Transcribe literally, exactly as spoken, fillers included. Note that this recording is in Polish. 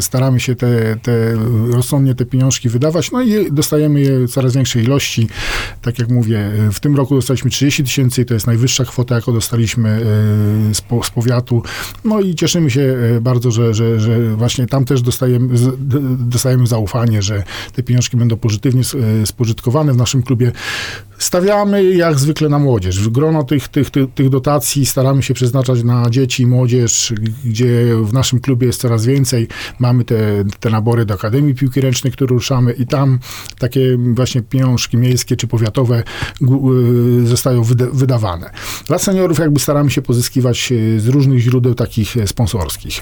staramy się te, te rozsądnie te pieniążki wydawać, no i dostajemy je w coraz większej ilości. Tak jak mówię, w tym roku dostaliśmy trzydzieści tysięcy i to jest najwyższa kwota, jaką dostaliśmy z, po, z powiatu. No i cieszymy się bardzo, że, że, że właśnie tam też dostajemy, dostajemy zaufanie, że te pieniążki będą pozytywnie spożytkowane w naszym klubie. Stawiamy jak zwykle na młodzież. W grono tych, tych, tych, tych dotacji staramy się przeznaczać na dzieci i młodzież, gdzie w naszym klubie jest coraz więcej. Mamy te, te nabory do Akademii Piłki Ręcznej, które ruszamy i tam takie właśnie pieniążki miejskie czy powiatowe zostają wydawane. Dla seniorów jakby staramy się pozyskiwać z różnych źródeł takich sponsorskich.